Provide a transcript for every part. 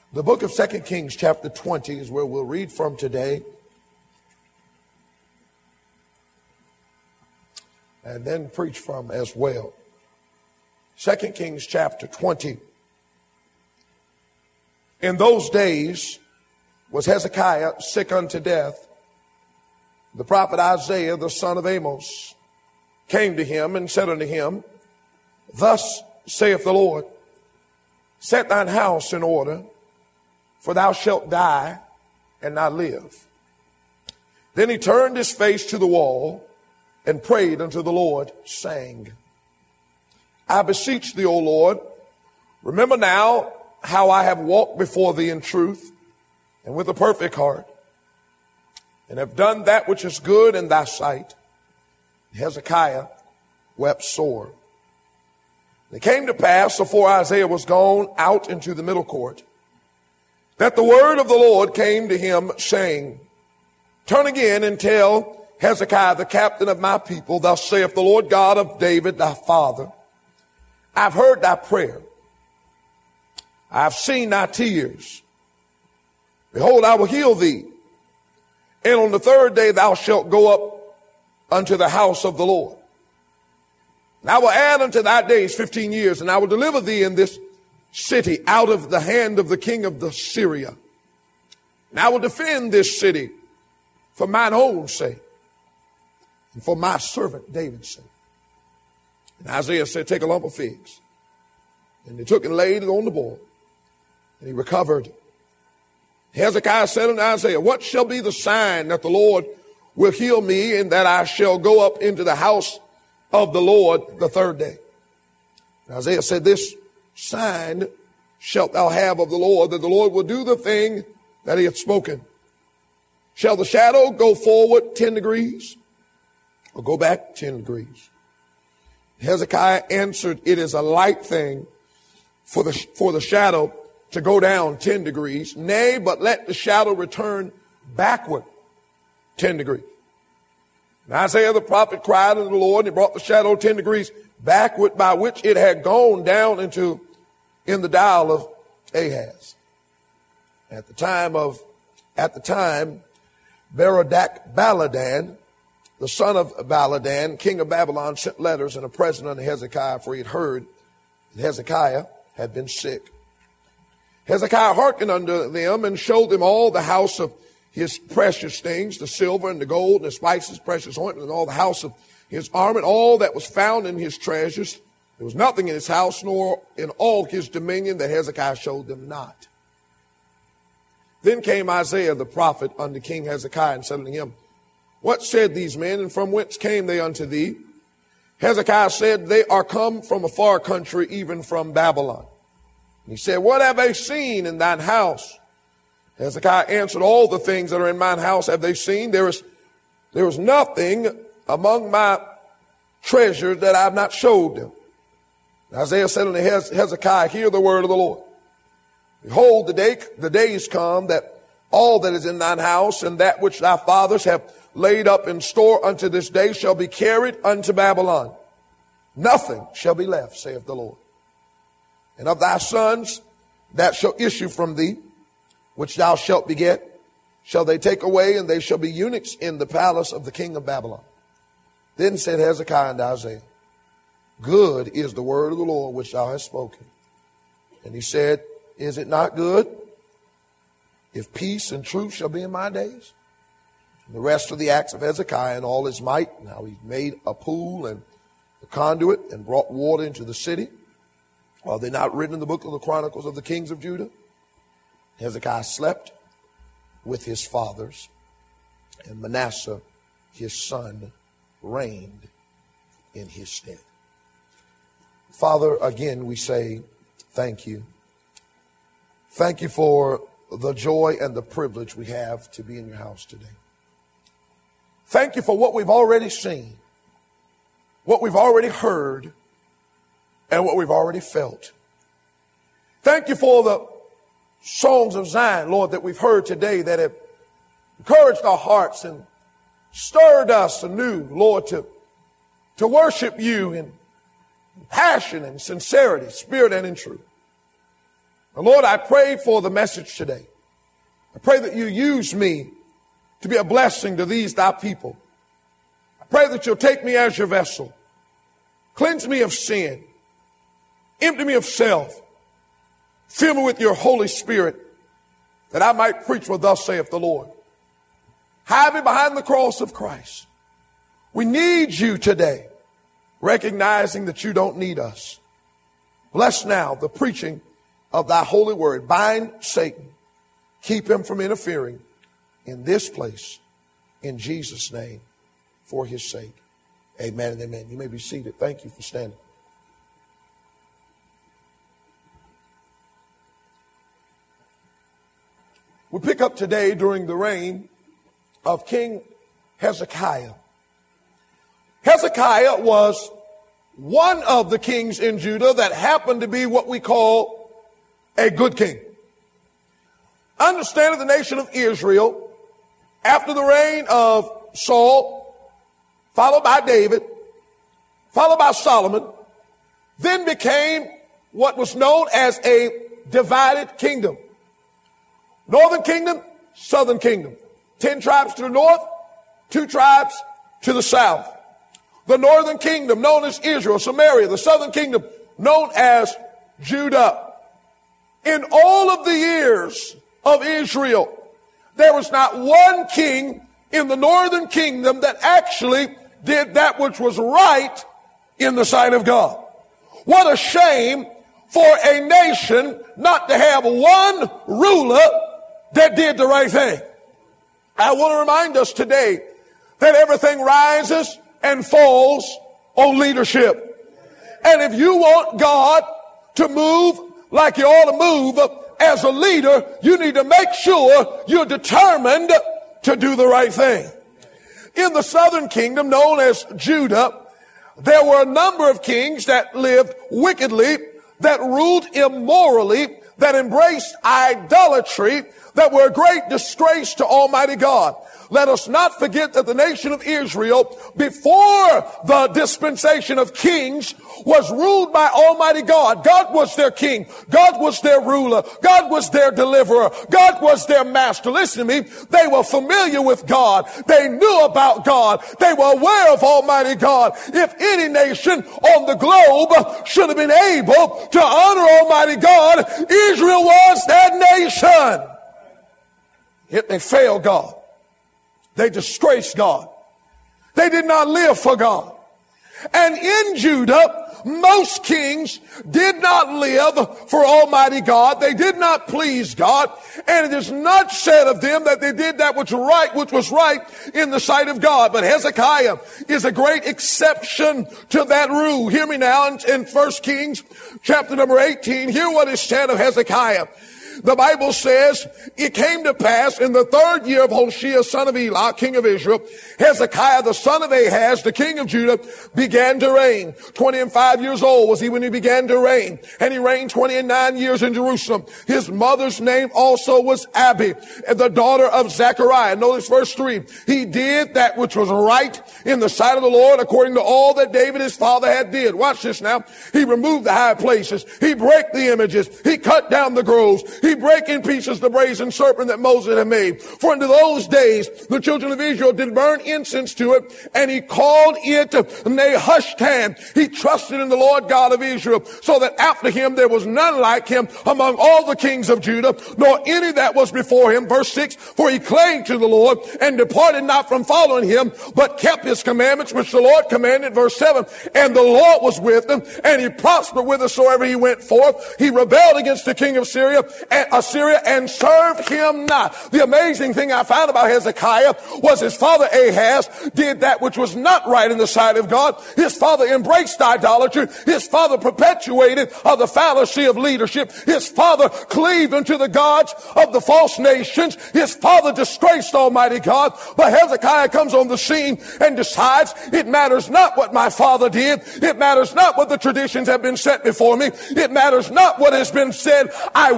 The book of 2 Kings chapter 20 is where we'll read from today. And then preach from as well. 2 Kings chapter 20. In those days was Hezekiah sick unto death. The prophet Isaiah, the son of Amos, came to him and said unto him, Thus saith the Lord, Set thine house in order, for thou shalt die and not live. Then he turned his face to the wall and prayed unto the Lord, saying, I beseech thee, O Lord, remember now how I have walked before thee in truth and with a perfect heart, and have done that which is good in thy sight. Hezekiah wept sore. It came to pass, before Isaiah was gone out into the middle court, that the word of the Lord came to him, saying, Turn again and tell Hezekiah, the captain of my people, Thus saith the Lord God of David thy father, I've heard thy prayer. I've seen thy tears. Behold, I will heal thee. And on the third day thou shalt go up unto the house of the Lord. And I will add unto thy days 15 years, and I will deliver thee in this city out of the hand of the king of the Syria. And I will defend this city for mine own sake and for my servant David's sake. And Isaiah said, Take a lump of figs. And they took and laid it on the boil, and he recovered. Hezekiah said unto Isaiah, What shall be the sign that the Lord will heal me, and that I shall go up into the house of the Lord the third day? And Isaiah said, This sign shalt thou have of the Lord, that the Lord will do the thing that he hath spoken. Shall the shadow go forward 10 degrees, or go back 10 degrees? Hezekiah answered, It is a light thing for the shadow to go down 10 degrees. Nay, but let the shadow return backward 10 degrees. And Isaiah the prophet cried unto the Lord, and he brought the shadow 10 degrees backward, by which it had gone down in the dial of Ahaz. At the time, Berodach Baladan, the son of Baladan, king of Babylon, sent letters and a present unto Hezekiah, for he had heard that Hezekiah had been sick. Hezekiah hearkened unto them and showed them all the house of his precious things, the silver and the gold and the spices, precious ointment, and all the house of his armor, all that was found in his treasures. There was nothing in his house, nor in all his dominion, that Hezekiah showed them not. Then came Isaiah the prophet unto King Hezekiah, and said unto him, What said these men, and from whence came they unto thee? Hezekiah said, They are come from a far country, even from Babylon. And he said, What have they seen in thine house? Hezekiah answered, All the things that are in mine house have they seen. There is nothing among my treasure that I have not showed them. And Isaiah said unto Hezekiah, Hear the word of the Lord. Behold, the days come that all that is in thine house, and that which thy fathers have laid up in store unto this day, shall be carried unto Babylon. Nothing shall be left, saith the Lord. And of thy sons that shall issue from thee, which thou shalt beget, shall they take away, and they shall be eunuchs in the palace of the king of Babylon. Then said Hezekiah unto Isaiah, Good is the word of the Lord which thou hast spoken. And he said, Is it not good, if peace and truth shall be in my days? And the rest of the acts of Hezekiah and all his might, and how he made a pool and a conduit, and brought water into the city, are they not written in the book of the Chronicles of the kings of Judah? Hezekiah slept with his fathers, and Manasseh his son reigned in his stead. Father, again we say thank you. Thank you for the joy and the privilege we have to be in your house today. Thank you for what we've already seen, what we've already heard, and what we've already felt. Thank you for the songs of Zion, Lord, that we've heard today that have encouraged our hearts and stirred us anew, Lord, to worship you in passion and sincerity, spirit and in truth. Lord, I pray for the message today. I pray that you use me to be a blessing to these thy people. I pray that you'll take me as your vessel. Cleanse me of sin. Empty me of self. Fill me with your Holy Spirit that I might preach what thus saith the Lord. Hide me behind the cross of Christ. We need you today, recognizing that you don't need us. Bless now the preaching of thy holy word. Bind Satan. Keep him from interfering in this place. In Jesus' name, for his sake. Amen and amen. You may be seated. Thank you for standing. We pick up today during the reign of King Hezekiah. Hezekiah was one of the kings in Judah that happened to be what we call a good king. Understand that the nation of Israel, after the reign of Saul, followed by David, followed by Solomon, then became what was known as a divided kingdom. Northern kingdom, southern kingdom. 10 tribes to the north, 2 tribes to the south. The northern kingdom known as Israel, Samaria. The southern kingdom known as Judah. In all of the years of Israel, there was not one king in the northern kingdom that actually did that which was right in the sight of God. What a shame for a nation not to have one ruler that did the right thing. I want to remind us today that everything rises and falls on leadership. And if you want God to move like you ought to move as a leader, you need to make sure you're determined to do the right thing. In the southern kingdom known as Judah, there were a number of kings that lived wickedly, that ruled immorally, that embraced idolatry, that were a great disgrace to Almighty God. Let us not forget that the nation of Israel, before the dispensation of kings, was ruled by Almighty God. God was their king. God was their ruler. God was their deliverer. God was their master. Listen to me. They were familiar with God. They knew about God. They were aware of Almighty God. If any nation on the globe should have been able to honor Almighty God, Israel was that nation. Yet they failed God. They disgraced God. They did not live for God. And in Judah, most kings did not live for Almighty God. They did not please God. And it is not said of them that they did that which was right in the sight of God. But Hezekiah is a great exception to that rule. Hear me now in 1 Kings chapter number 18. Hear what is said of Hezekiah. The Bible says, it came to pass in the 3rd year of Hoshea, son of Elah, king of Israel, Hezekiah, the son of Ahaz, the king of Judah, began to reign. 25 years old was he when he began to reign. And he reigned 29 years in Jerusalem. His mother's name also was Abi, the daughter of Zechariah. Notice verse 3. He did that which was right in the sight of the Lord, according to all that David his father had did. Watch this now. He removed the high places. He brake the images. He cut down the groves. He brake in pieces the brazen serpent that Moses had made. For into those days the children of Israel did burn incense to it, and he called it Nehushtan. He trusted in the Lord God of Israel, so that after him there was none like him among all the kings of Judah, nor any that was before him. Verse 6, for he clave to the Lord, and departed not from following him, but kept his commandments which the Lord commanded. Verse 7, and the Lord was with him, and he prospered whithersoever he went forth. He rebelled against the king of Syria and served him not. The amazing thing I found about Hezekiah was his father Ahaz did that which was not right in the sight of God. His father embraced idolatry. His father perpetuated the fallacy of leadership. His father cleaved unto the gods of the false nations. His father disgraced Almighty God. But Hezekiah comes on the scene and decides, it matters not what my father did. It matters not what the traditions have been set before me. It matters not what has been said. I will away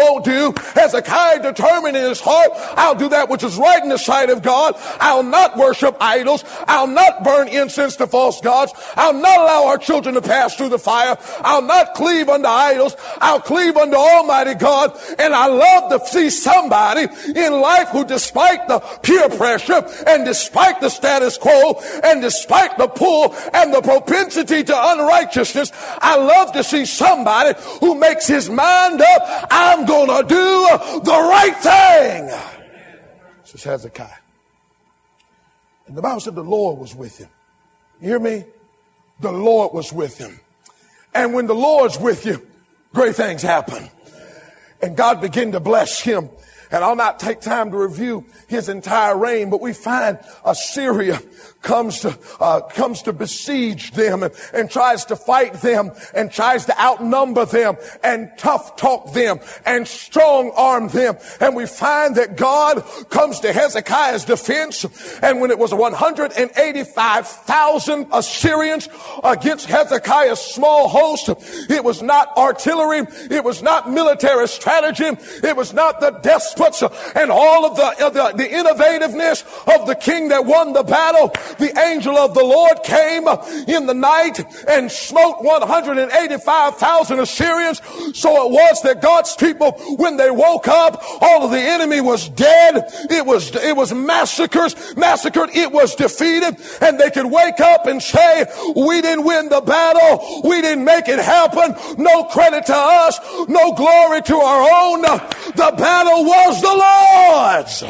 won't do. Hezekiah determined in his heart, I'll do that which is right in the sight of God. I'll not worship idols. I'll not burn incense to false gods. I'll not allow our children to pass through the fire. I'll not cleave unto idols. I'll cleave unto Almighty God. And I love to see somebody in life who, despite the peer pressure and despite the status quo and despite the pull and the propensity to unrighteousness, I love to see somebody who makes his mind up, I'm going to do the right thing. This is Hezekiah. And the Bible said the Lord was with him. You hear me? The Lord was with him. And when the Lord's with you, great things happen. And God began to bless him. And I'll not take time to review his entire reign, but we find Assyria comes to besiege them and tries to fight them and tries to outnumber them and tough talk them and strong arm them. And we find that God comes to Hezekiah's defense. And when it was 185,000 Assyrians against Hezekiah's small host, it was not artillery. It was not military strategy. It was not the despots and all of the innovativeness of the king that won the battle. The angel of the Lord came in the night and smote 185,000 Assyrians. So it was that God's people, when they woke up, all of the enemy was dead. It was massacred. It was defeated. And they could wake up and say, we didn't win the battle. We didn't make it happen. No credit to us. No glory to our own. The battle was the Lord's.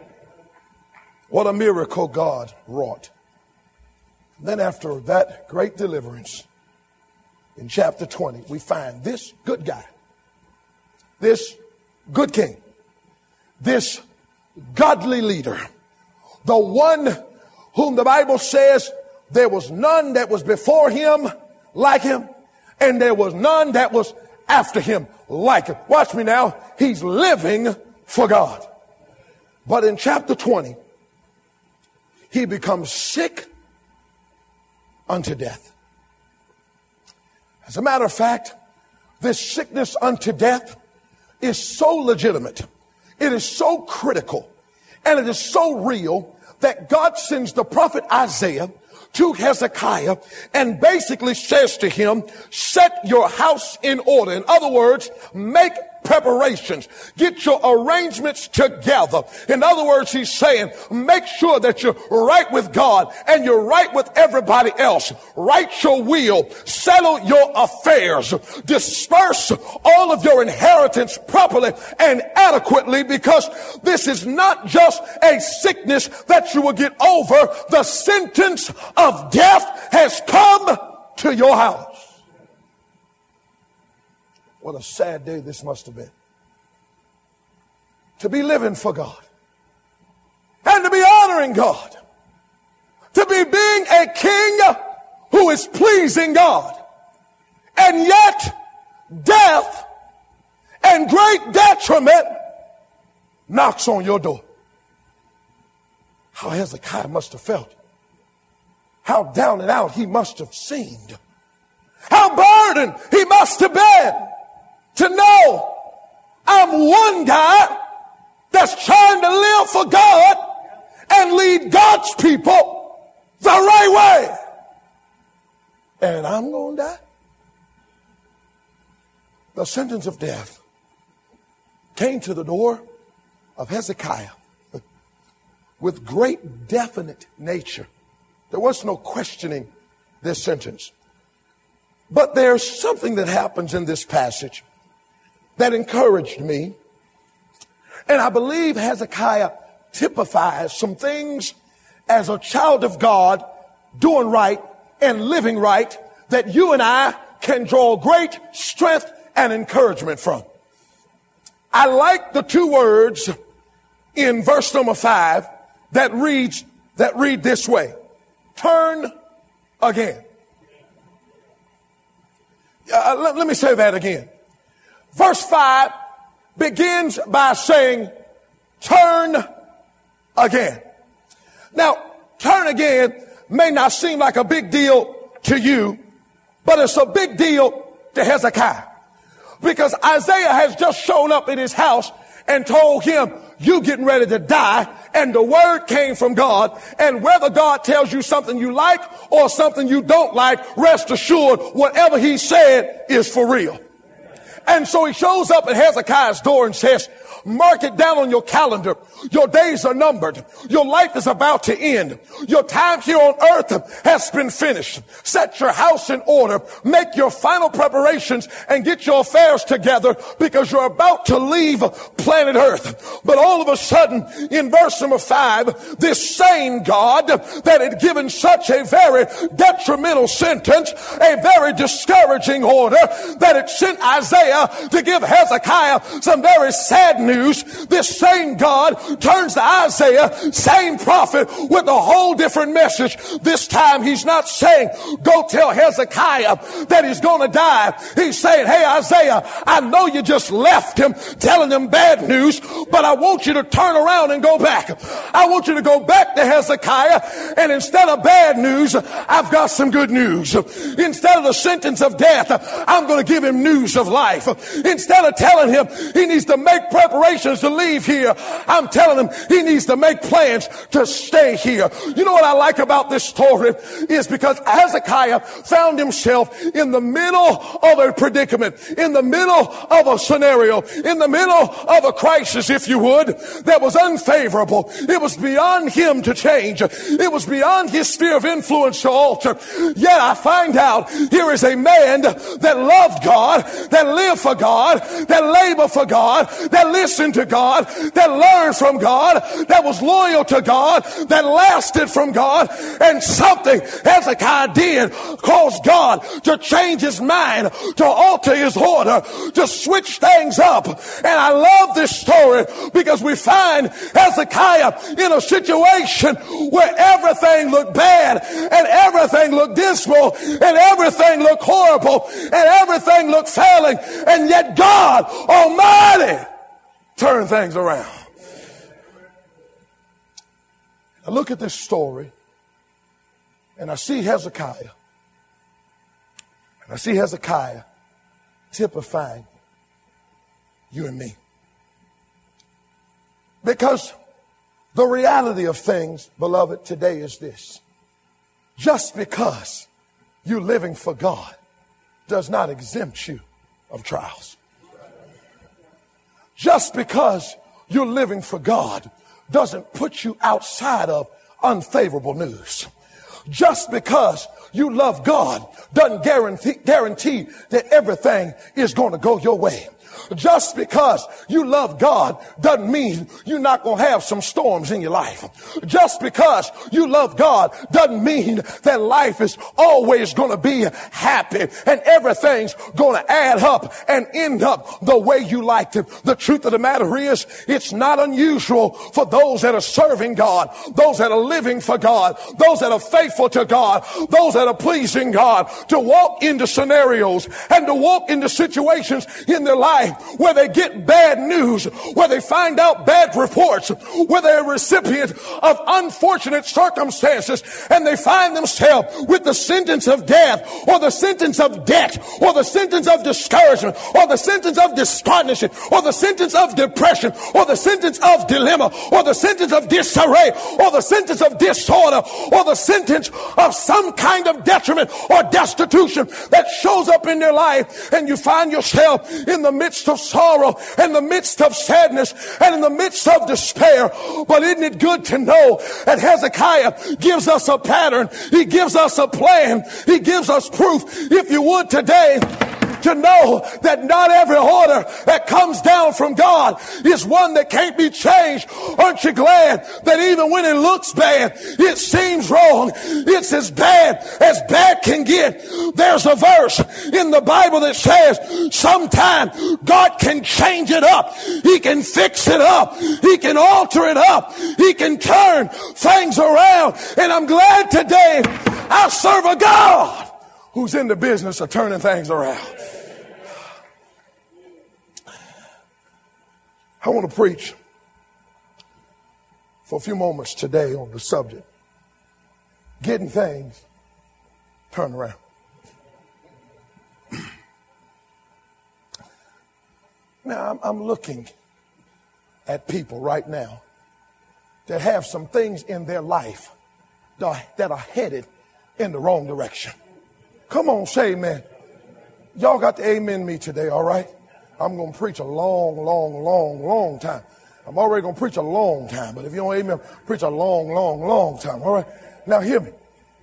What a miracle God wrought. Then after that great deliverance, in chapter 20, we find this good guy, this good king, this godly leader, the one whom the Bible says there was none that was before him like him, and there was none that was after him like him. Watch me now. He's living for God. But in chapter 20, he becomes sick unto death. As a matter of fact, this sickness unto death is so legitimate. It is so critical. And it is so real that God sends the prophet Isaiah to Hezekiah and basically says to him, set your house in order. In other words, make preparations. Get your arrangements together. In other words, he's saying, make sure that you're right with God and you're right with everybody else. Write your will. Settle your affairs. Disperse all of your inheritance properly and adequately, because this is not just a sickness that you will get over. The sentence of death has come to your house. What a sad day this must have been. To be living for God. And to be honoring God. To be being a king who is pleasing God. And yet, death and great detriment knocks on your door. How Hezekiah must have felt. How down and out he must have seemed. How burdened he must have been. To know I'm one guy that's trying to live for God and lead God's people the right way. And I'm going to die. The sentence of death came to the door of Hezekiah with great definite nature. There was no questioning this sentence. But there's something that happens in this passage that encouraged me. And I believe Hezekiah typifies some things as a child of God doing right and living right that you and I can draw great strength and encouragement from. I like the two words in verse number 5 that read this way. Turn again. Let me say that again. Verse 5 begins by saying, turn again. Now, turn again may not seem like a big deal to you, but it's a big deal to Hezekiah. Because Isaiah has just shown up in his house and told him, you getting ready to die. And the word came from God. And whether God tells you something you like or something you don't like, rest assured, whatever he said is for real. And so he shows up at Hezekiah's door and says, mark it down on your calendar. Your days are numbered. Your life is about to end. Your time here on earth has been finished. Set your house in order. Make your final preparations and get your affairs together because you're about to leave planet earth. But all of a sudden, in verse number 5, this same God that had given such a very detrimental sentence, a very discouraging order, that it sent Isaiah to give Hezekiah some very sad news. This same God turns to Isaiah, same prophet, with a whole different message. This time he's not saying, go tell Hezekiah that he's going to die. He's saying, hey Isaiah, I know you just left him telling him bad news, but I want you to turn around and go back. I want you to go back to Hezekiah, and instead of bad news, I've got some good news. Instead of the sentence of death, I'm going to give him news of life. Instead of telling him he needs to make preparations to leave here, I'm telling him he needs to make plans to stay here. You know what I like about this story is because Hezekiah found himself in the middle of a predicament, in the middle of a scenario, in the middle of a crisis, if you would, that was unfavorable. It was beyond him to change. It was beyond his sphere of influence to alter. Yet I find out here is a man that loved God, that lived for God, that labored for God, that listened to God, that learned from God, that was loyal to God, that lasted from God. And something Hezekiah did caused God to change his mind, to alter his order, to switch things up. And I love this story because we find Hezekiah in a situation where everything looked bad and everything looked dismal and everything looked horrible and everything looked failing, and yet God Almighty turned things around. I look at this story and I see Hezekiah. And I see Hezekiah typifying you and me. Because the reality of things, beloved, today is this. Just because you're living for God does not exempt you of trials. Just because you're living for God doesn't put you outside of unfavorable news. Just because you love God doesn't guarantee that everything is going to go your way. Just because you love God doesn't mean you're not going to have some storms in your life. Just because you love God doesn't mean that life is always going to be happy and everything's going to add up and end up the way you liked it. The truth of the matter is, it's not unusual for those that are serving God, those that are living for God, those that are faithful to God, those that are pleasing God, to walk into scenarios and to walk into situations in their life where they get bad news, where they find out bad reports, where they're a recipient of unfortunate circumstances, and they find themselves with the sentence of death, or the sentence of debt, or the sentence of discouragement, or the sentence of discouragement, or the sentence of depression, or the sentence of dilemma, or the sentence of disarray, or the sentence of disorder, or the sentence of some kind of detriment or destitution that shows up in their life, and you find yourself in the midst of sorrow, in the midst of sadness, and in the midst of despair. But isn't it good to know that Hezekiah gives us a pattern? He gives us a plan. He gives us proof, if you would today, to know that not every order that comes down from God is one that can't be changed. Aren't you glad that even when it looks bad, it seems wrong, it's as bad can get? There's a verse in the Bible that says sometimes God can change it up. He can fix it up. He can alter it up. He can turn things around. And I'm glad today I serve a God who's in the business of turning things around. I want to preach for a few moments today on the subject, getting things turned around. Now, I'm looking at people right now that have some things in their life that are headed in the wrong direction. Come on, say amen. Y'all got to amen me today, all right? I'm going to preach a long time. I'm already going to preach a long time, but if you don't amen, preach a long time, all right? Now hear me.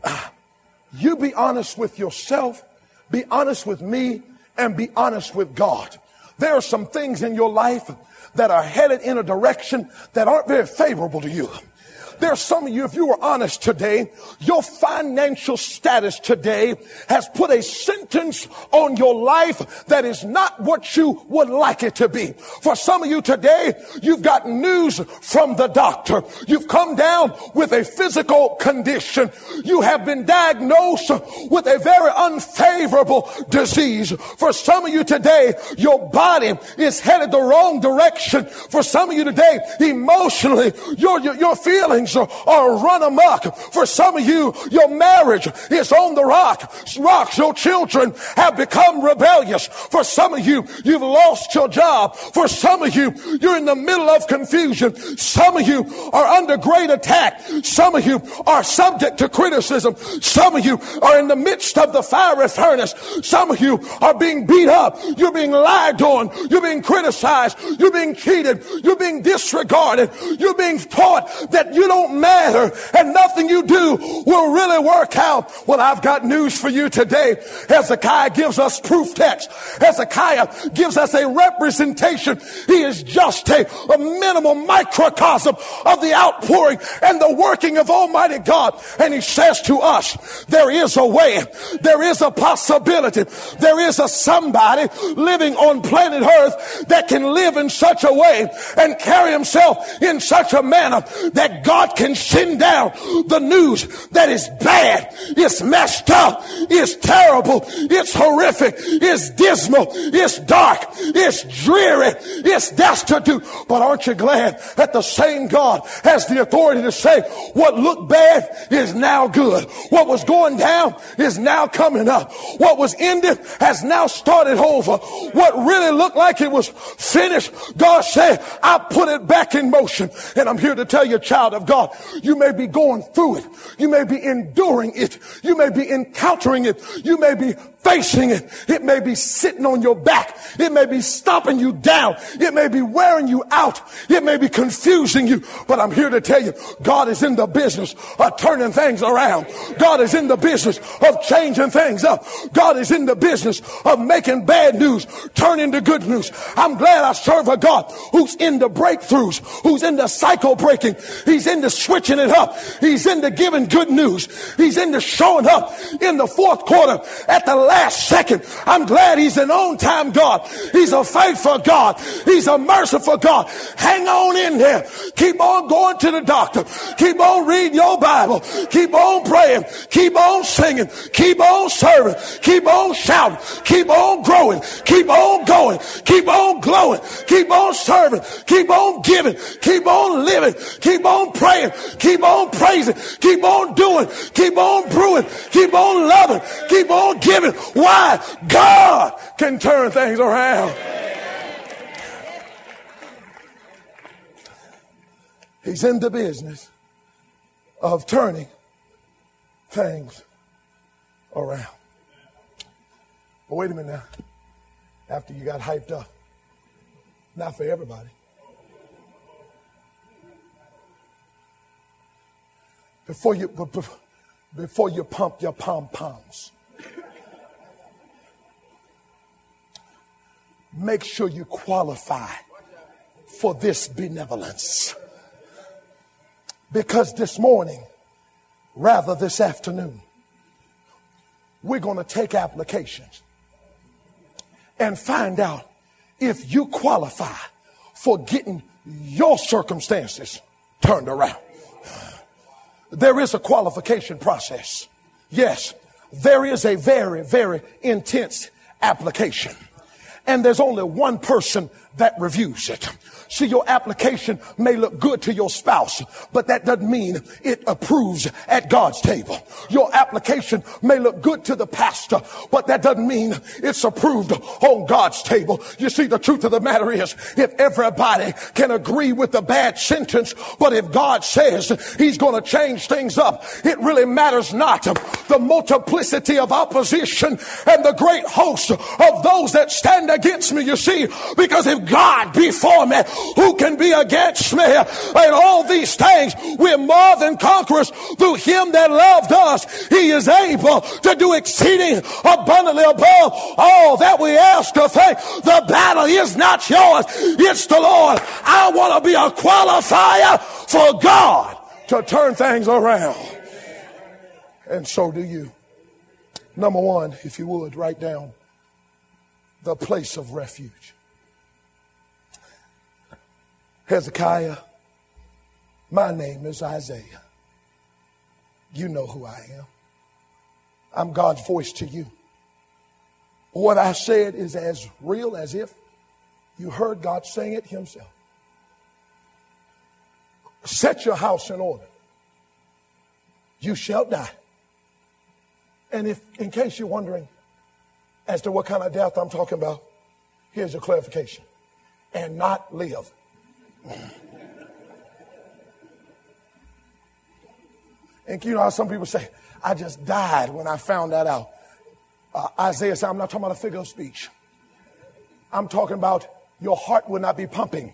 You be honest with yourself, be honest with me, and be honest with God. There are some things in your life that are headed in a direction that aren't very favorable to you. There's some of you, if you were honest today, your financial status today has put a sentence on your life that is not what you would like it to be. For some of you today, you've got news from the doctor. You've come down with a physical condition. You have been diagnosed with a very unfavorable disease. For some of you today, your body is headed the wrong direction. For some of you today, emotionally, your feelings are run amok. For some of you, your marriage is on the rocks. Your children have become rebellious. For some of you, you've lost your job. For some of you, you're in the middle of confusion. Some of you are under great attack. Some of you are subject to criticism. Some of you are in the midst of the fiery furnace. Some of you are being beat up. You're being lied on. You're being criticized. You're being cheated. You're being disregarded. You're being taught that you don't matter and nothing you do will really work out. Well, I've got news for you today. Hezekiah gives us proof text. Hezekiah gives us a representation. He is just a minimal microcosm of the outpouring and the working of Almighty God. And he says to us, there is a way. There is a possibility. There is a somebody living on planet Earth that can live in such a way and carry himself in such a manner that God can send down the news that is bad, it's messed up, it's terrible, it's horrific, it's dismal, it's dark, it's dreary, it's destitute. But aren't you glad that the same God has the authority to say what looked bad is now good? What was going down is now coming up. What was ended has now started over. What really looked like it was finished, God said, I put it back in motion. And I'm here to tell you, child of God, you may be going through it. You may be enduring it. You may be encountering it. You may be facing it. It may be sitting on your back. It may be stopping you down. It may be wearing you out. It may be confusing you. But I'm here to tell you, God is in the business of turning things around. God is in the business of changing things up. God is in the business of making bad news turn into good news. I'm glad I serve a God who's into breakthroughs, who's into cycle breaking. He's into switching it up. He's into giving good news. He's into showing up in the fourth quarter at the last second. I'm glad he's an on-time God. He's a faithful God. He's a merciful God. Hang on in there. Keep on going to the doctor. Keep on reading your Bible. Keep on praying. Keep on singing. Keep on serving. Keep on shouting. Keep on growing. Keep on going. Keep on glowing. Keep on serving. Keep on giving. Keep on living. Keep on praying. Keep on praising. Keep on doing. Keep on brewing. Keep on loving. Keep on giving. Why? God can turn things around. He's in the business of turning things around. But wait a minute now. After you got hyped up, not for everybody. Before you pump your pom-poms, make sure you qualify for this benevolence. Because this morning, rather this afternoon, we're going to take applications and find out if you qualify for getting your circumstances turned around. There is a qualification process. Yes, there is a very, very intense application. and there's only one person that reviews it. See, your application may look good to your spouse, but that doesn't mean it approves at God's table. Your application may look good to the pastor, but that doesn't mean it's approved on God's table. You see, the truth of the matter is, if everybody can agree with the bad sentence, but if God says he's going to change things up, it really matters not the multiplicity of opposition and the great host of those that stand against me. You see, because if God be for me, who can be against me? And all these things, we're more than conquerors through him that loved us. He is able to do exceeding abundantly above all that we ask or think. The battle is not yours, it's the Lord. I want to be a qualifier for God to turn things around. And so do you. Number one, if you would, write down the place of refuge. Hezekiah, my name is Isaiah. You know who I am. I'm God's voice to you. What I said is as real as if you heard God saying it himself. Set your house in order. You shall die. And if, in case you're wondering as to what kind of death I'm talking about, here's your clarification. And not live. And you know how some people say, I just died when I found that out. Isaiah said, I'm not talking about a figure of speech. I'm talking about your heart will not be pumping.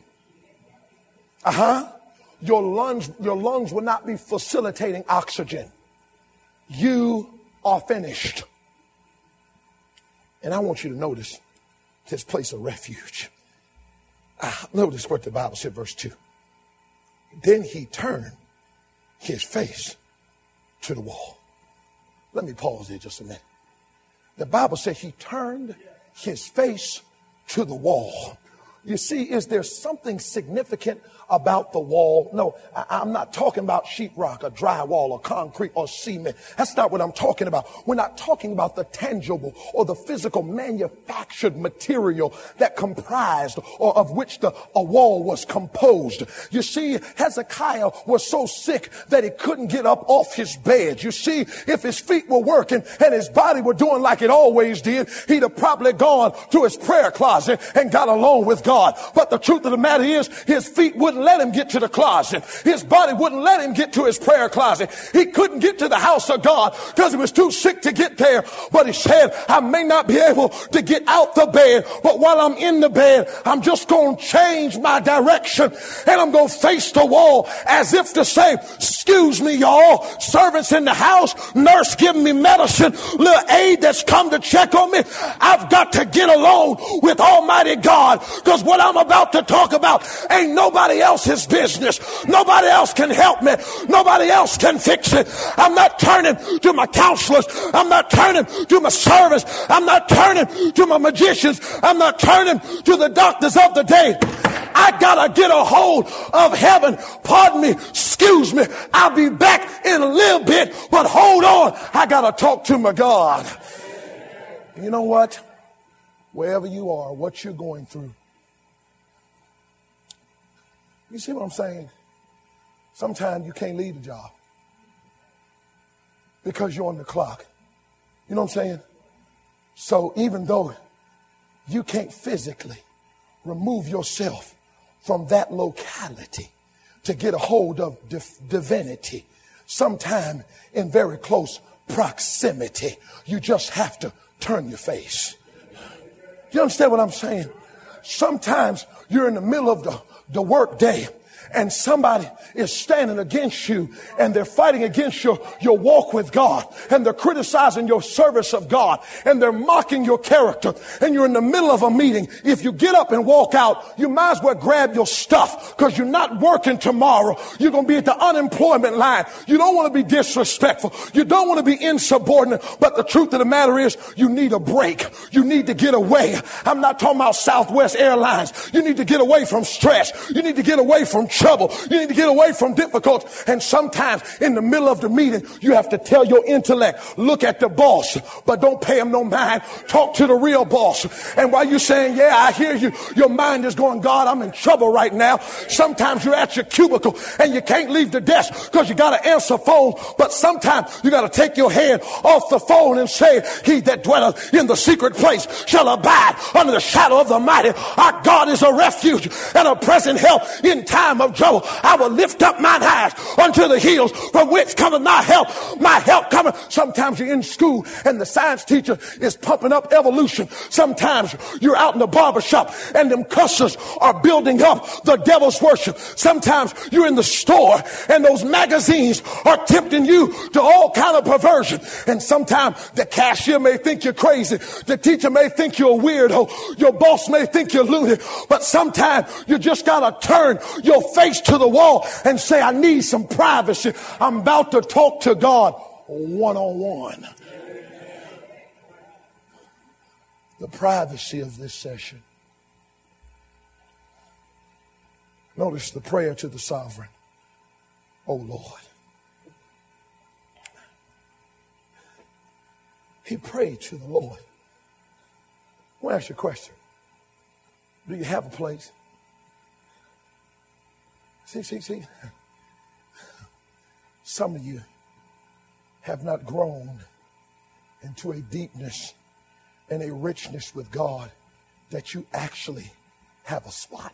Your lungs will not be facilitating oxygen. You are finished. And I want you to notice this place of refuge. Notice what the Bible said, verse 2. Then he turned his face to the wall. Let me pause there just a minute. The Bible said he turned his face to the wall. You see, is there something significant about the wall? No, I'm not talking about sheetrock or drywall or concrete or cement. That's not what I'm talking about. We're not talking about the tangible or the physical manufactured material that comprised or of which a wall was composed. You see, Hezekiah was so sick that he couldn't get up off his bed. You see, if his feet were working and his body were doing like it always did, he'd have probably gone to his prayer closet and got alone with God. But the truth of the matter is, his feet wouldn't let him get to the closet. His body wouldn't let him get to his prayer closet. He couldn't get to the house of God because he was too sick to get there. But he said, I may not be able to get out the bed, but while I'm in the bed, I'm just going to change my direction and I'm going to face the wall as if to say, excuse me, y'all, servants in the house, nurse giving me medicine, little aide that's come to check on me. I've got to get alone with Almighty God, because what I'm about to talk about ain't nobody else's business. Nobody else can help me. Nobody else can fix it. I'm not turning to my counselors. I'm not turning to my servants. I'm not turning to my magicians. I'm not turning to the doctors of the day. I gotta get a hold of heaven. Pardon me, excuse me, I'll be back in a little bit, but hold on, I gotta talk to my God. You know what? Wherever you are, what you're going through, you see what I'm saying? Sometimes you can't leave the job because you're on the clock. You know what I'm saying? So even though you can't physically remove yourself from that locality to get a hold of divinity, sometime in very close proximity, you just have to turn your face. You understand what I'm saying? Sometimes you're in the middle of the work day and somebody is standing against you and they're fighting against your walk with God, and they're criticizing your service of God, and they're mocking your character, and you're in the middle of a meeting. If you get up and walk out, you might as well grab your stuff, because you're not working tomorrow. You're going to be at the unemployment line. You don't want to be disrespectful. You don't want to be insubordinate. But the truth of the matter is, you need a break. You need to get away. I'm not talking about Southwest Airlines. You need to get away from stress. You need to get away from trouble. You need to get away from difficulty. And sometimes in the middle of the meeting, you have to tell your intellect, look at the boss, but don't pay him no mind. Talk to the real boss. And while you're saying, yeah, I hear you, your mind is going, God, I'm in trouble right now. Sometimes you're at your cubicle and you can't leave the desk because you got to answer phone. But sometimes you got to take your hand off the phone and say, he that dwelleth in the secret place shall abide under the shadow of the mighty. Our God is a refuge and a present help in time of trouble. I will lift up mine eyes unto the hills from which cometh my help. My help cometh. Sometimes you're in school and the science teacher is pumping up evolution. Sometimes you're out in the barbershop and them cussers are building up the devil's worship. Sometimes you're in the store and those magazines are tempting you to all kind of perversion. And sometimes the cashier may think you're crazy. The teacher may think you're a weirdo. Your boss may think you're loony. But sometimes you just got to turn your face to the wall and say, I need some privacy. I'm about to talk to God one-on-one. The privacy of this session. Notice the prayer to the sovereign. Oh Lord. He prayed to the Lord. I want to ask you a question. Do you have a place? See. Some of you have not grown into a deepness and a richness with God that you actually have a spot.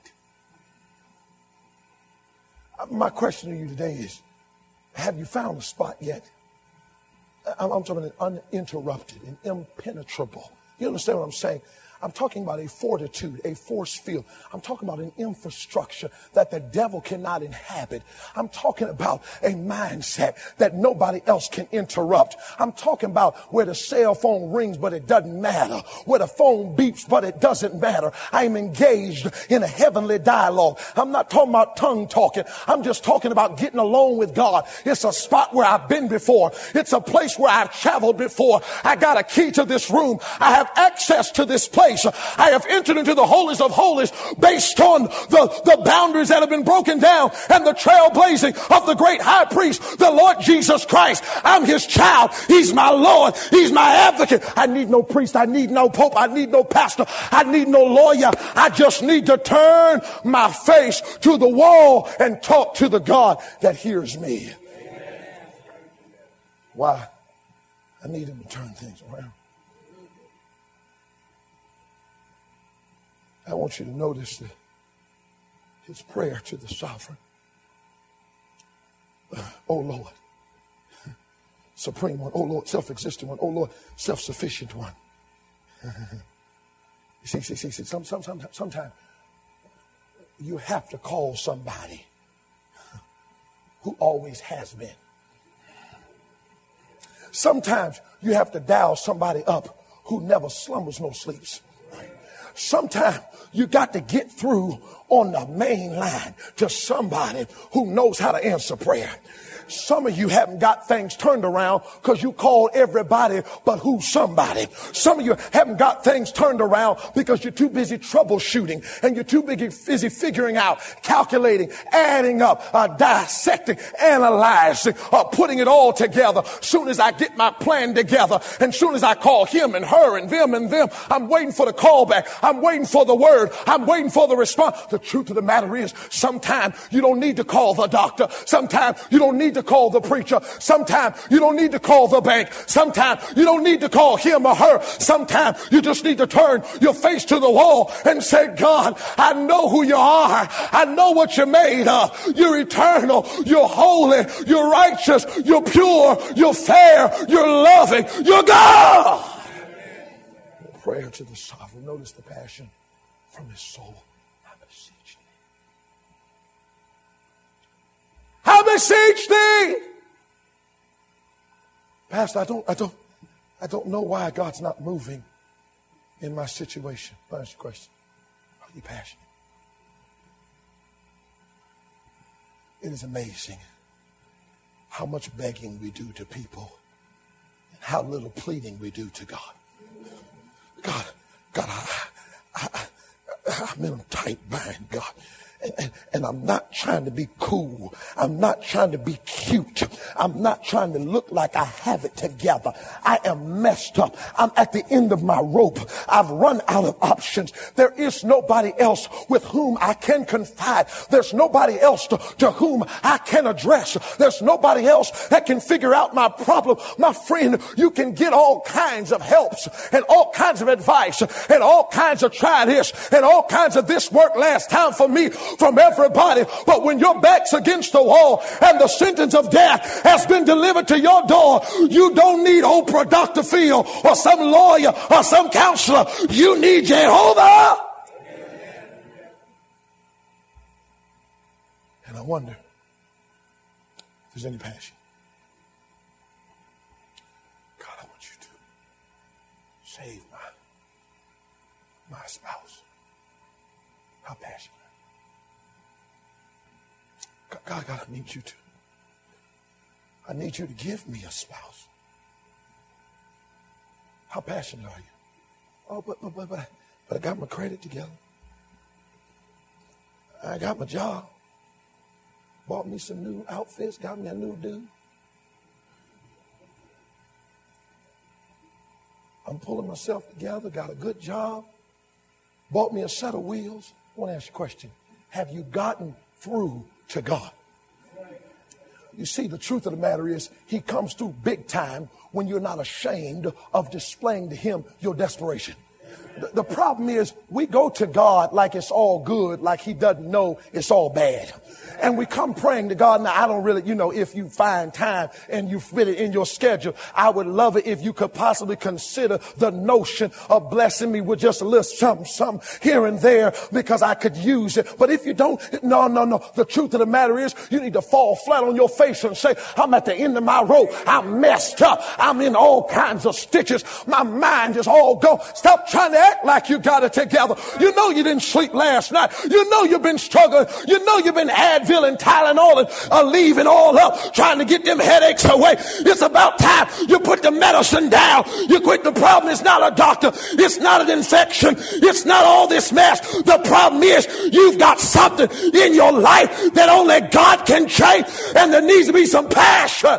My question to you today is, have you found a spot yet? I'm talking about uninterrupted and impenetrable. You understand what I'm saying? I'm talking about a fortitude, a force field. I'm talking about an infrastructure that the devil cannot inhabit. I'm talking about a mindset that nobody else can interrupt. I'm talking about where the cell phone rings, but it doesn't matter. Where the phone beeps, but it doesn't matter. I'm engaged in a heavenly dialogue. I'm not talking about tongue talking. I'm just talking about getting alone with God. It's a spot where I've been before. It's a place where I've traveled before. I got a key to this room. I have access to this place. I have entered into the holies of holies based on the boundaries that have been broken down and the trailblazing of the great high priest, the Lord Jesus Christ. I'm his child. He's my Lord. He's my advocate. I need no priest. I need no pope. I need no pastor. I need no lawyer. I just need to turn my face to the wall and talk to the God that hears me. Why? I need him to turn things around. I want you to notice that his prayer to the sovereign. Oh Lord, supreme one. Oh Lord, self-existent one. Oh Lord, self-sufficient one. See. Sometimes you have to call somebody who always has been. Sometimes you have to dial somebody up who never slumbers nor sleeps. Sometimes you got to get through on the main line to somebody who knows how to answer prayer. Some of you haven't got things turned around because you called everybody but who's somebody. Some of you haven't got things turned around because you're too busy troubleshooting and you're too busy figuring out, calculating, adding up, dissecting, analyzing, putting it all together. Soon as I get my plan together and soon as I call him and her and them, I'm waiting for the callback. I'm waiting for the word. I'm waiting for the response. The truth of the matter is sometimes you don't need to call the doctor. Sometimes you don't need to call the preacher. Sometimes you don't need to call the bank. Sometimes you don't need to call him or her. Sometimes you just need to turn your face to the wall and say, God, I know who you are. I know what you're made of. You're eternal. You're holy. You're righteous. You're pure. You're fair. You're loving. You're God. Prayer to the sovereign. Notice the passion from his soul. I beseech thee. Pastor, I don't know why God's not moving in my situation. I'll ask you a question. Are you passionate? It is amazing how much begging we do to people and how little pleading we do to God. God, I'm in a tight bind, God. And I'm not trying to be cool. I'm not trying to be cute. I'm not trying to look like I have it together. I am messed up. I'm at the end of my rope. I've run out of options. There is nobody else with whom I can confide. There's nobody else to whom I can address. There's nobody else that can figure out my problem. My friend, you can get all kinds of helps and all kinds of advice and all kinds of try this and all kinds of this worked last time for me from everybody. But when your back's against the wall and the sentence of death has been delivered to your door, you don't need Oprah, Dr. Phil, or some lawyer or some counselor. You need Jehovah. And I wonder if there's any passion. God, I want you to save my spouse. How passionate. God, I need you to. I need you to give me a spouse. How passionate are you? Oh, but I got my credit together. I got my job. Bought me some new outfits. Got me a new dude. I'm pulling myself together. Got a good job. Bought me a set of wheels. I want to ask you a question. Have you gotten through to God? You see, the truth of the matter is he comes through big time when you're not ashamed of displaying to him your desperation. The problem is we go to God like it's all good, like he doesn't know it's all bad. And we come praying to God. Now, I don't really, if you find time and you fit it in your schedule, I would love it if you could possibly consider the notion of blessing me with just a little something here and there because I could use it. But if you don't, no. The truth of the matter is you need to fall flat on your face and say, I'm at the end of my rope. I'm messed up. I'm in all kinds of stitches. My mind is all gone. Stop trying to act like you got it together. You know you didn't sleep last night. You know you've been struggling. You know you've been Advil and Tylenol and leaving all up trying to get them headaches away. It's about time you put the medicine down. You quit the problem. It's not a doctor. It's not an infection. It's not all this mess. The problem is you've got something in your life that only God can change, and there needs to be some passion.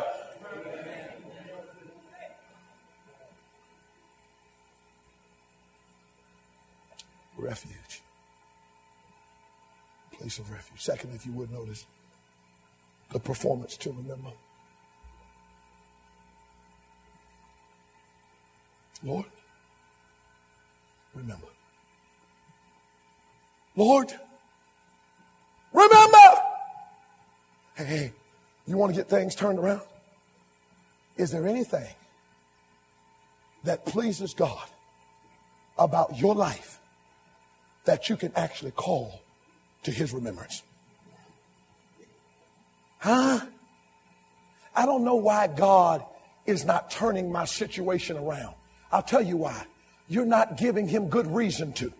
Refuge. Place of refuge. Second, if you would notice, the performance to remember. Lord, remember. Lord, remember. Hey, you want to get things turned around? Is there anything that pleases God about your life that you can actually call to his remembrance? I don't know why God is not turning my situation around. I'll tell you why. You're not giving him good reason to.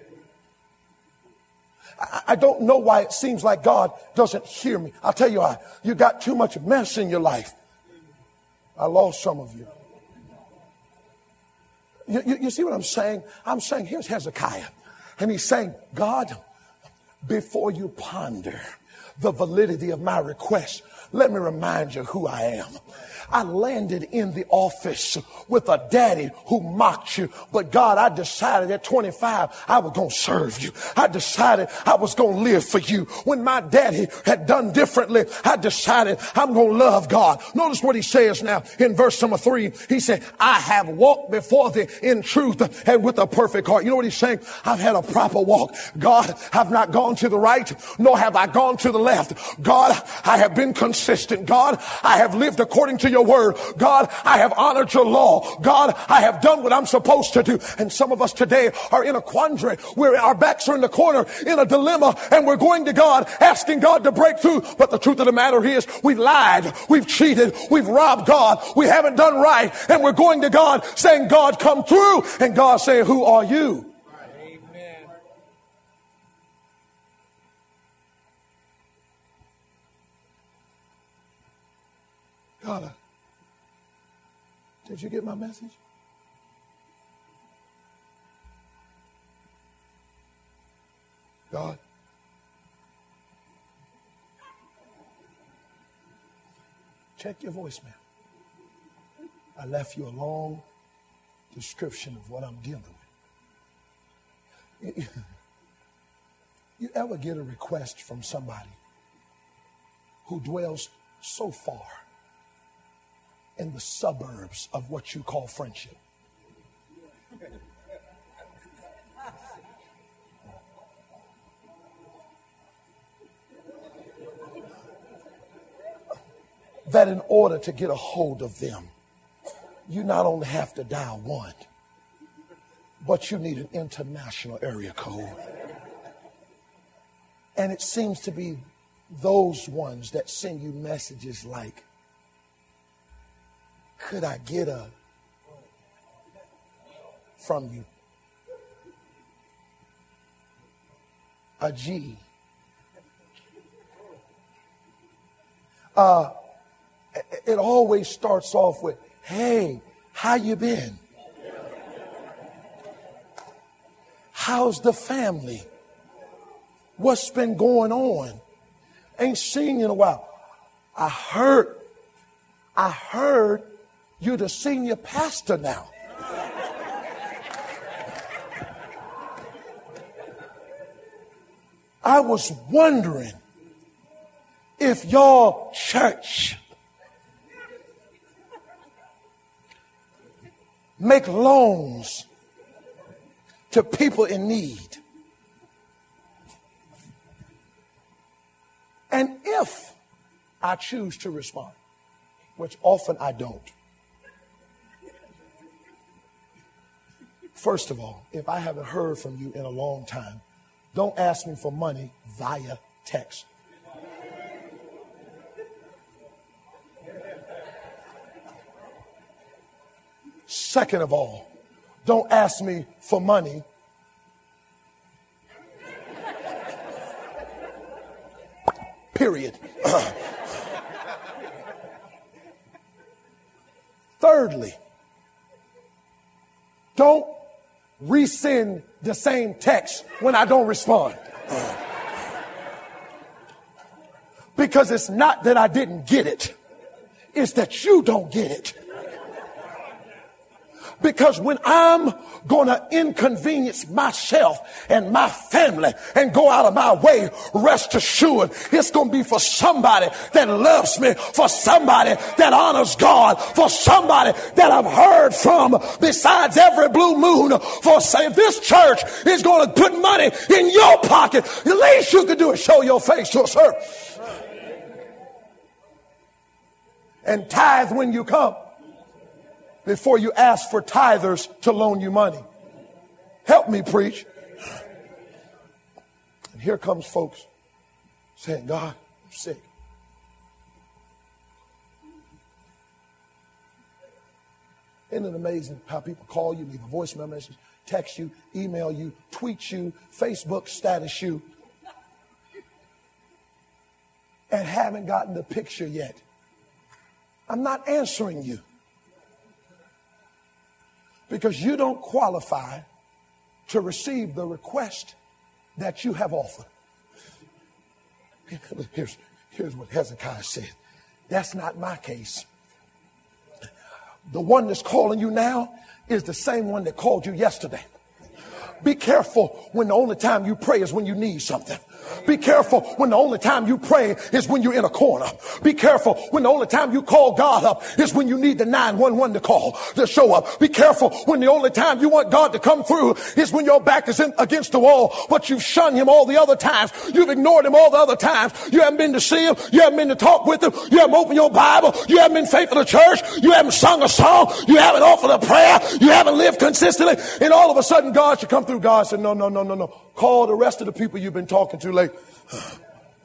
I don't know why it seems like God doesn't hear me. I'll tell you why. You got too much mess in your life. I lost some of you. You see what I'm saying? I'm saying, here's Hezekiah. And he's saying, God, before you ponder the validity of my request, let me remind you who I am. I landed in the office with a daddy who mocked you. But God, I decided at 25, I was going to serve you. I decided I was going to live for you. When my daddy had done differently, I decided I'm going to love God. Notice what he says now in verse number 3. He said, I have walked before thee in truth and with a perfect heart. You know what he's saying? I've had a proper walk. God, I've not gone to the right, nor have I gone to the left. God, I have been consistent. God, I have lived according to your word. God, I have honored your law. God, I have done what I'm supposed to do. And some of us today are in a quandary where our backs are in the corner in a dilemma, and we're going to God asking God to break through. But the truth of the matter is we've lied, we've cheated, we've robbed God, we haven't done right, and we're going to God saying, God, come through. And God saying, who are you? Amen. God, did you get my message? God, Check your voicemail. I left you a long description of what I'm dealing with. You ever get a request from somebody who dwells so far in the suburbs of what you call friendship? That in order to get a hold of them, you not only have to dial 1, but you need an international area code. And it seems to be those ones that send you messages like, could I get a from you? A G. It always starts off with, hey, how you been? How's the family? What's been going on? Ain't seen you in a while. I heard you're the senior pastor now. I was wondering if your church make loans to people in need. And if I choose to respond, which often I don't, first of all, if I haven't heard from you in a long time, don't ask me for money via text. Second of all, don't ask me for money period. Thirdly, don't resend the same text when I don't respond. Because it's not that I didn't get it. It's that you don't get it. Because when I'm going to inconvenience myself and my family and go out of my way, rest assured, it's going to be for somebody that loves me, for somebody that honors God, for somebody that I've heard from besides every blue moon. For say, if this church is going to put money in your pocket, the least you can do is show your face to a service. And tithe when you come, before you ask for tithers to loan you money. Help me preach. And here comes folks saying, God, I'm sick. Isn't it amazing how people call you, leave a voicemail message, text you, email you, tweet you, Facebook status you, and haven't gotten the picture yet? I'm not answering you. Because you don't qualify to receive the request that you have offered. Here's what Hezekiah said. That's not my case. The one that's calling you now is the same one that called you yesterday. Be careful when the only time you pray is when you need something. Be careful when the only time you pray is when you're in a corner. Be careful when the only time you call God up is when you need the 911 to show up. Be careful when the only time you want God to come through is when your back is against the wall, but you've shunned him all the other times. You've ignored him all the other times. You haven't been to see him. You haven't been to talk with him. You haven't opened your Bible. You haven't been faithful to church. You haven't sung a song. You haven't offered a prayer. You haven't lived consistently. And all of a sudden God should come through. God said, no. Call the rest of the people you've been talking to lately. I've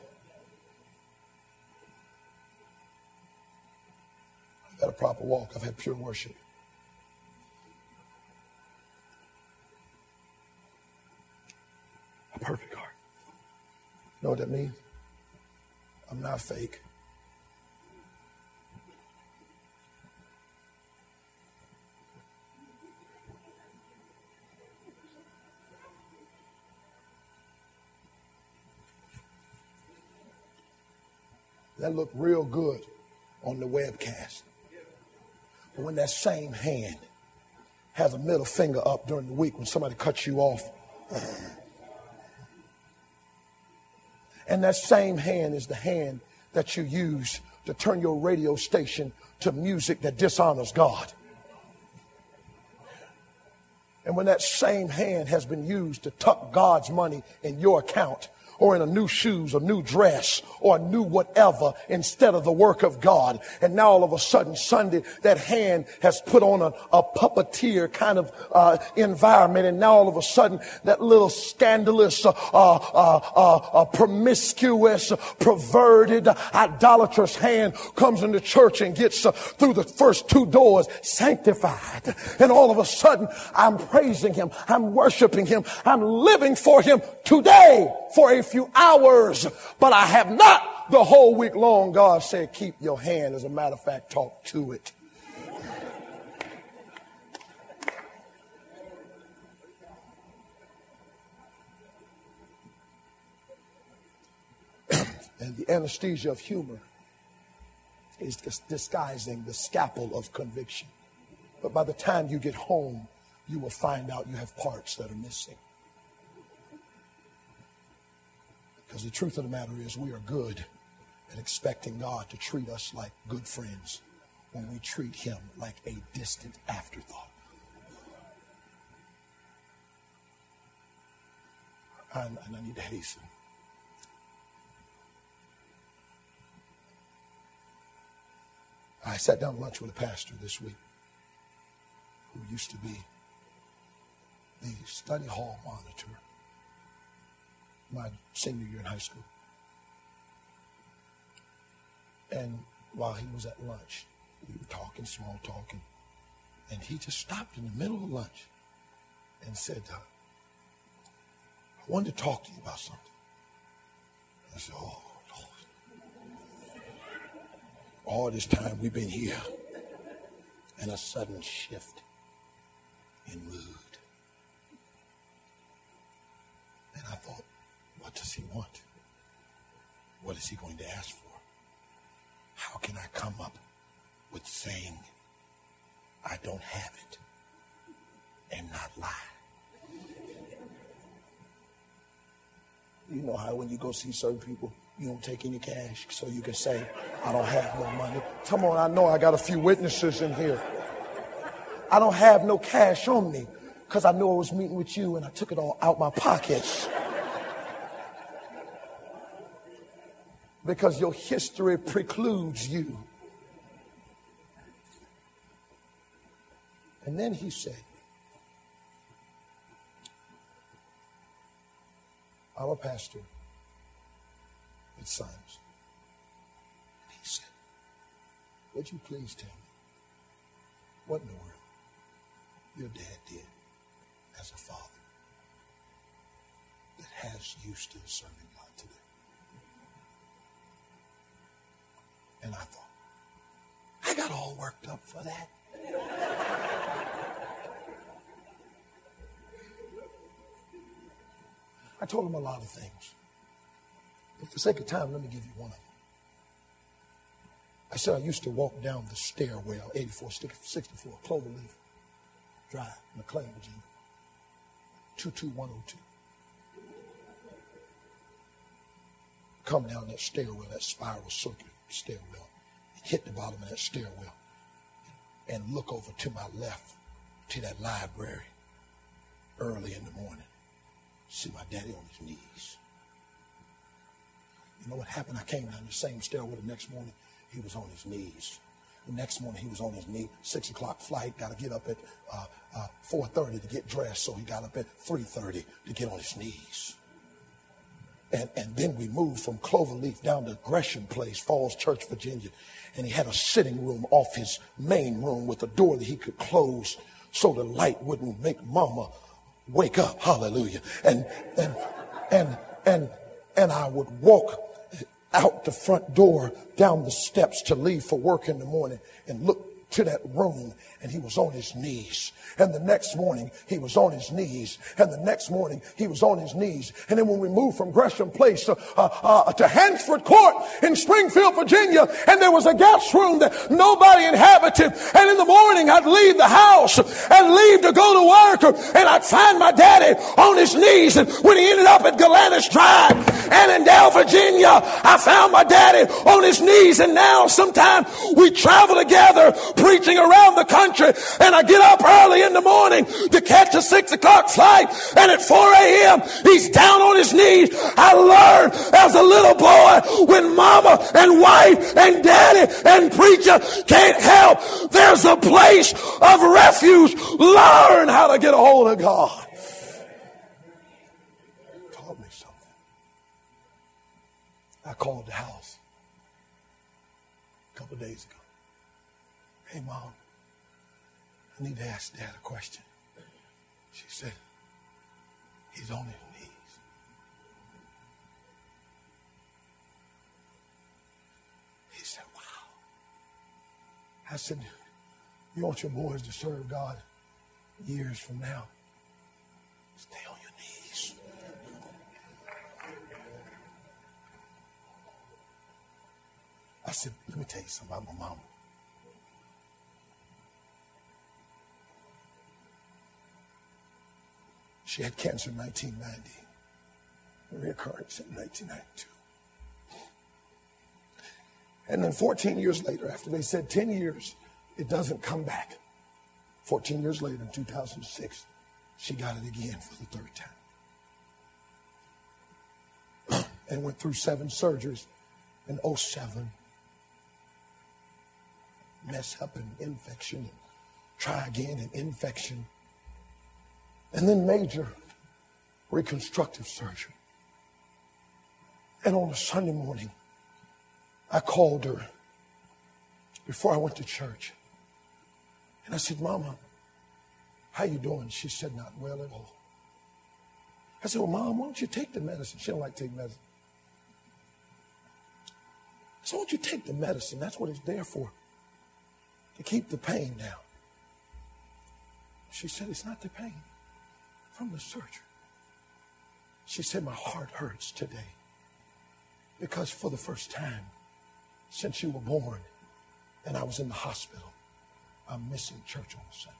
had a proper walk. I've had pure worship. A perfect heart. You know what that means? I'm not fake. That looked real good on the webcast. But when that same hand has a middle finger up during the week when somebody cuts you off, and that same hand is the hand that you use to turn your radio station to music that dishonors God. And when that same hand has been used to tuck God's money in your account, or in a new shoes, a new dress, or a new whatever instead of the work of God. And now all of a sudden Sunday, that hand has put on a puppeteer kind of environment. And now all of a sudden that little scandalous, promiscuous, perverted, idolatrous hand comes into church and gets through the first two doors sanctified. And all of a sudden I'm praising him. I'm worshiping him. I'm living for him today for a few hours, but I have not the whole week long. God said, keep your hand. As a matter of fact, talk to it. And the anesthesia of humor is disguising the scalpel of conviction. But by the time you get home, you will find out you have parts that are missing. Because the truth of the matter is we are good at expecting God to treat us like good friends when we treat him like a distant afterthought. And I need to hasten. I sat down to lunch with a pastor this week who used to be the study hall monitor my senior year in high school. And while he was at lunch, we were talking, small talking, and he just stopped in the middle of lunch and said, I wanted to talk to you about something. I said, oh, Lord. All this time we've been here, and a sudden shift in mood. And I thought, what does he want? What is he going to ask for? How can I come up with saying I don't have it and not lie? You know how when you go see certain people, you don't take any cash so you can say, I don't have no money. Come on, I know I got a few witnesses in here. I don't have no cash on me because I knew I was meeting with you and I took it all out my pockets. Because your history precludes you. And then he said, I'm a pastor with sons. And he said, would you please tell me what in the world your dad did as a father that has you still serving God today? And I thought, I got all worked up for that. I told him a lot of things. But for the sake of time, let me give you one of them. I said I used to walk down the stairwell, 8464 Cloverleaf Drive, McLean, Virginia, 22102. Come down that stairwell, that spiral circuit stairwell, and hit the bottom of that stairwell and look over to my left to that library early in the morning. See my daddy on his knees. You know what happened? I came down the same stairwell the next morning. He was on his knees. The next morning he was on his knee. 6 o'clock flight. Got to get up at 4:30 to get dressed. So he got up at 3:30 to get on his knees. And then we moved from Cloverleaf down to Gresham Place, Falls Church, Virginia. And he had a sitting room off his main room with a door that he could close so the light wouldn't make mama wake up. Hallelujah. And I would walk out the front door, down the steps to leave for work in the morning and look to that room, and he was on his knees. And the next morning he was on his knees, and the next morning he was on his knees. And then when we moved from Gresham Place to Hansford Court, in Springfield, Virginia, and there was a guest room that nobody inhabited. And in the morning, I'd leave the house and leave to go to work, and I'd find my daddy on his knees. And when he ended up at Galantis Drive, Annandale, Virginia, I found my daddy on his knees. And now sometimes we travel together preaching around the country, and I get up early in the morning to catch a 6 o'clock flight, and at 4 a.m. he's down on his knees. I learned as a little boy, when mama and wife and daddy and preacher can't help, there's a place of refuge. Learn how to get a hold of God. Taught me something. I called the house a couple of days ago. Hey, Mom, I need to ask Dad a question. She said, he's on his knees. He said, wow. I said, you want your boys to serve God years from now? Stay on your knees. I said, let me tell you something about my mama. She had cancer in 1990, reoccurrence in 1992. And then 14 years later, after they said 10 years, it doesn't come back. 14 years later, in 2006, she got it again for the third time. And went through 7 surgeries in 2007. Mess up and infection. Try again and infection. And then major reconstructive surgery. And on a Sunday morning, I called her before I went to church. And I said, Mama, how you doing? She said, not well at all. I said, well, Mom, why don't you take the medicine? She don't like taking medicine. I said, why don't you take the medicine? That's what it's there for, to keep the pain down. She said, it's not the pain. From the surgery. She said, my heart hurts today because for the first time since you were born and I was in the hospital, I'm missing church on Sunday.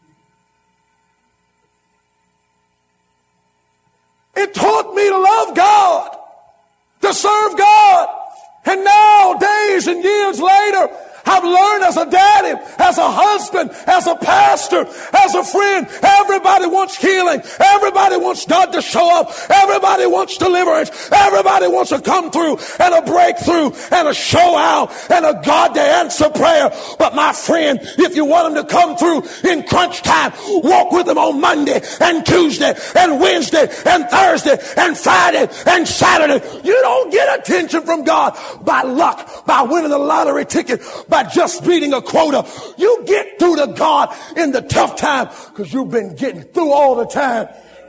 It taught me to love God, to serve God. And now, days and years later, I've learned as a daddy, as a husband, as a pastor, as a friend, everybody wants healing. Everybody wants God to show up. Everybody wants deliverance. Everybody wants to come through and a breakthrough and a show out and a God to answer prayer. But my friend, if you want him to come through in crunch time, walk with him on Monday and Tuesday and Wednesday and Thursday and Friday and Saturday. You don't get attention from God by luck, by winning the lottery ticket, by just beating a quota. You get through to God in the tough time because you've been getting through all the time.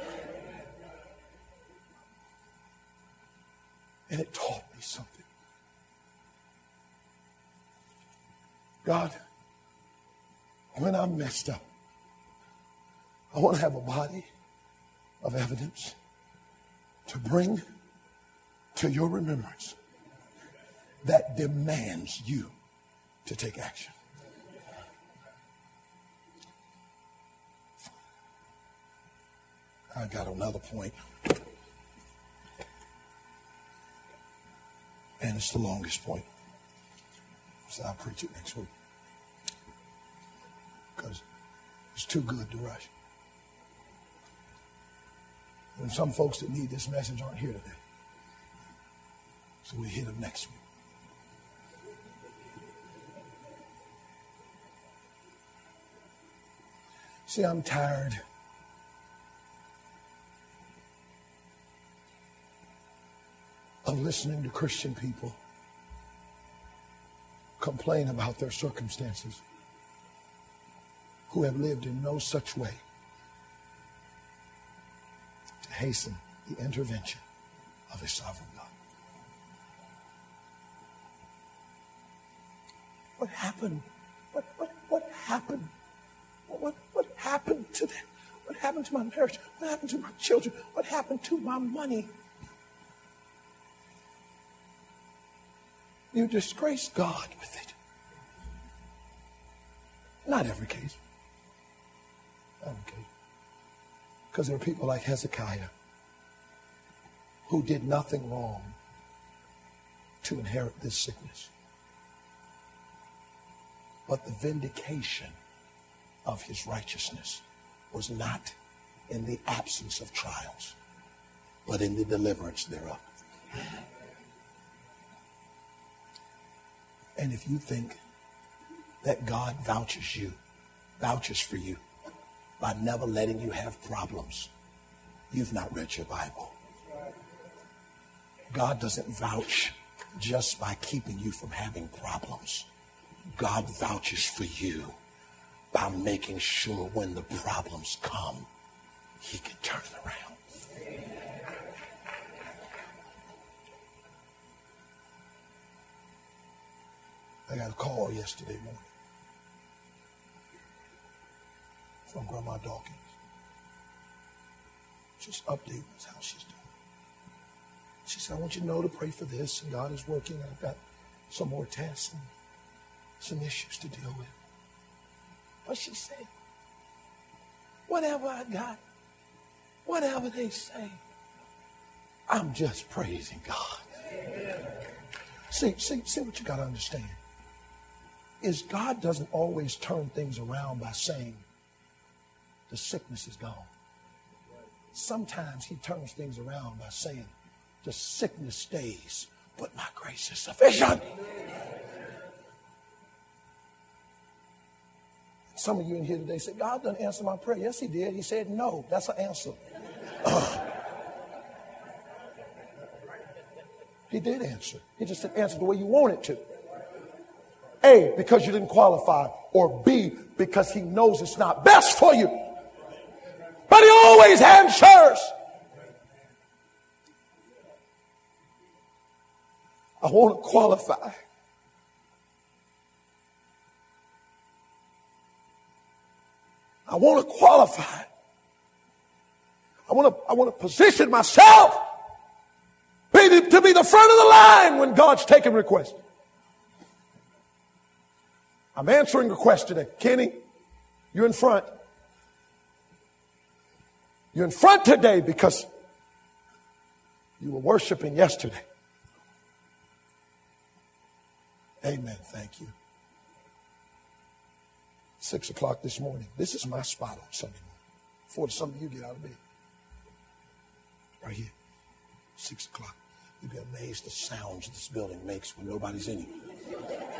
And it taught me something. God, when I'm messed up, I want to have a body of evidence to bring to your remembrance that demands you to take action. I got another point, and it's the longest point, so I'll preach it next week because it's too good to rush. And some folks that need this message aren't here today, so we hit them next week. See, I'm tired of listening to Christian people complain about their circumstances who have lived in no such way to hasten the intervention of a sovereign God. What happened? What happened? What happened to them? What happened to my marriage? What happened to my children? What happened to my money? You disgrace God with it. Not every case. Not every case. Because there are people like Hezekiah who did nothing wrong to inherit this sickness. But the vindication of his righteousness was not in the absence of trials, but in the deliverance thereof. And if you think that God vouches for you by never letting you have problems, you've not read your Bible. God doesn't vouch just by keeping you from having problems. God vouches for you by making sure when the problems come, he can turn it around. I got a call yesterday morning from Grandma Dawkins. Just updating us how she's doing. She said, I want you to know to pray for this, and God is working. I've got some more tests and some issues to deal with. But she said, whatever I got, whatever they say, I'm just praising God. See what you got to understand is God doesn't always turn things around by saying the sickness is gone. Sometimes he turns things around by saying the sickness stays, but my grace is sufficient. Some of you in here today say, God doesn't answer my prayer. Yes, he did. He said no. That's an answer. He did answer. He just didn't answer the way you wanted to. A, because you didn't qualify, or B, because he knows it's not best for you. But he always answers. I want to qualify. I want to qualify. I want to position myself to be the front of the line when God's taking requests. I'm answering requests today. Kenny, you're in front. You're in front today because you were worshiping yesterday. Amen. Thank you. 6 o'clock this morning. This is my spot on Sunday morning. Before some of you get out of bed. Right here. 6 o'clock. You'd be amazed the sounds this building makes when nobody's in here.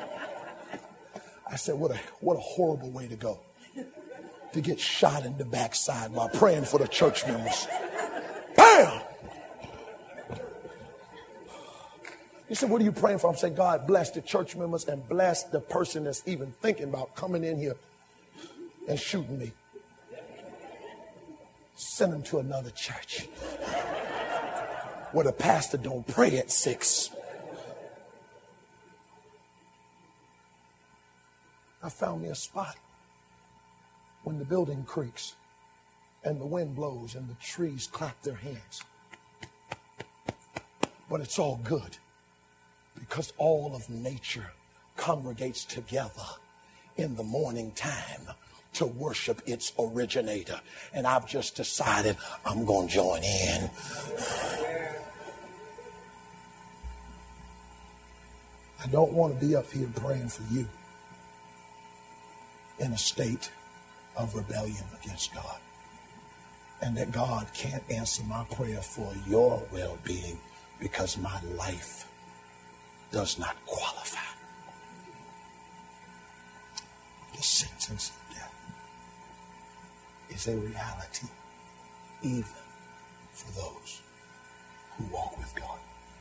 I said, what a horrible way to go. To get shot in the backside while praying for the church members. Bam! You said, what are you praying for? I'm saying, God, bless the church members and bless the person that's even thinking about coming in here and shooting me. Send them to another church where the pastor don't pray at 6. I found me a spot when the building creaks and the wind blows and the trees clap their hands. But it's all good because all of nature congregates together in the morning time to worship its originator. And I've just decided I'm going to join in. I don't want to be up here praying for you in a state of rebellion against God. And that God can't answer my prayer for your well-being because my life does not qualify. The sentence of death is a reality even for those who walk with God.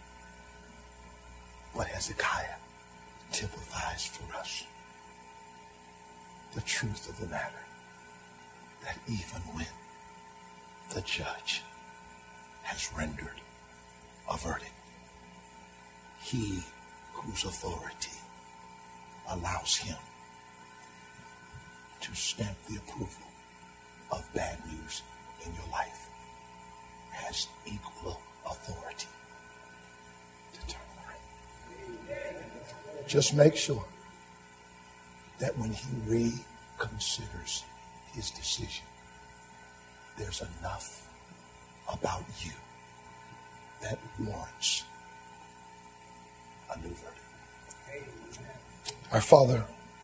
But Hezekiah typifies for us the truth of the matter, that even when the judge has rendered a verdict, he whose authority allows him to stamp the approval of bad news in your life has equal authority to turn around. Just make sure that when he reconsiders his decision, there's enough about you that warrants a new verdict. Our Father,